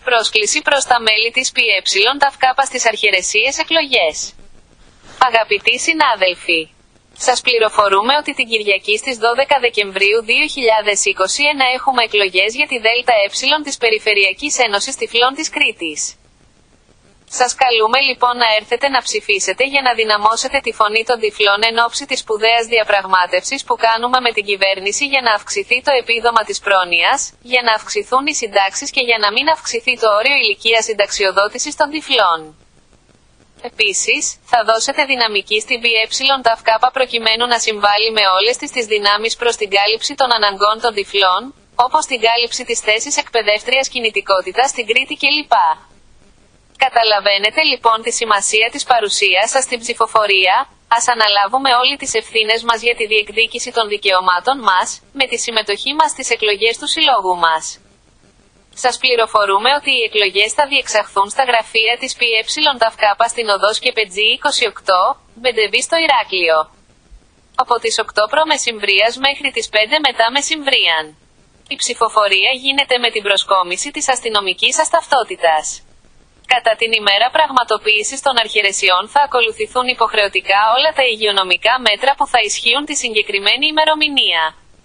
Πρόσκληση προς τα μέλη της ΠΕ στις αρχαιρεσίες εκλογές. Αγαπητοί συνάδελφοι, σας πληροφορούμε ότι την Κυριακή στις 12 Δεκεμβρίου 2021 έχουμε εκλογές για τη ΔΕ της Περιφερειακής Ένωσης Τυφλών της Κρήτης. Σας καλούμε λοιπόν να έρθετε να ψηφίσετε για να δυναμώσετε τη φωνή των τυφλών εν ώψη της σπουδαίας διαπραγμάτευσης που κάνουμε με την κυβέρνηση για να αυξηθεί το επίδομα της πρόνοιας, για να αυξηθούν οι συντάξεις και για να μην αυξηθεί το όριο ηλικίας συνταξιοδότησης των τυφλών. Επίσης, θα δώσετε δυναμική στην ΠΕ προκειμένου να συμβάλλει με όλες τις δυνάμεις προς την κάλυψη των αναγκών των τυφλών, όπως την κάλυψη της θέσης εκπαιδεύτριας κινητικότητας στην Κρήτη κλπ. Καταλαβαίνετε λοιπόν τη σημασία της παρουσίας σας στην ψηφοφορία. Ας αναλάβουμε όλοι τις ευθύνες μας για τη διεκδίκηση των δικαιωμάτων μας, με τη συμμετοχή μας στις εκλογές του συλλόγου μας. Σας πληροφορούμε ότι οι εκλογές θα διεξαχθούν στα γραφεία της ΠΕ στην οδό Σκεπετζή 28, Μπεντεβή στο Ηράκλειο. Από τις 8 π.μ. μέχρι τις 5 μετά μεσημβρίαν. Η ψηφοφορία γίνεται με την προσκόμιση της αστυνομικής σας ταυτότητας. Κατά την ημέρα πραγματοποίησης των αρχαιρεσιών θα ακολουθηθούν υποχρεωτικά όλα τα υγειονομικά μέτρα που θα ισχύουν τη συγκεκριμένη ημερομηνία.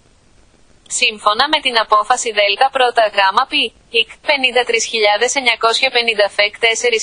Σύμφωνα με την απόφαση ΔΕΛΤΑ πρώτα γάμα π. ΙΚ 53.950 ΦΕΚ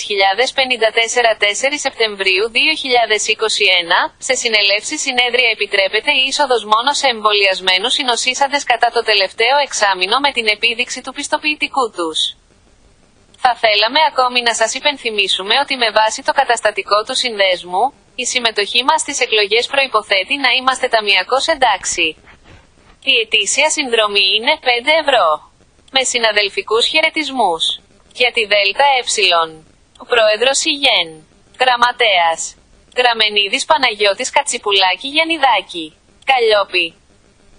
4.054 4 Σεπτεμβρίου 2021, σε συνελεύσεις συνέδρια επιτρέπεται η είσοδος μόνο σε εμβολιασμένους ή νοσήσαντες κατά το τελευταίο εξάμηνο με την επίδειξη του πιστοποιητικού τους. Θα θέλαμε ακόμη να σας υπενθυμίσουμε ότι με βάση το καταστατικό του συνδέσμου, η συμμετοχή μας στις εκλογές προϋποθέτει να είμαστε ταμειακώς εντάξει. Η ετήσια συνδρομή είναι 5 ευρώ. Με συναδελφικούς χαιρετισμούς. Για τη ΔΕ. Ο Πρόεδρος Ιγέν. Γραμματέας. Γραμμενίδης Παναγιώτης Κατσιπουλάκη Γιαννιδάκη. Καλλιόπη.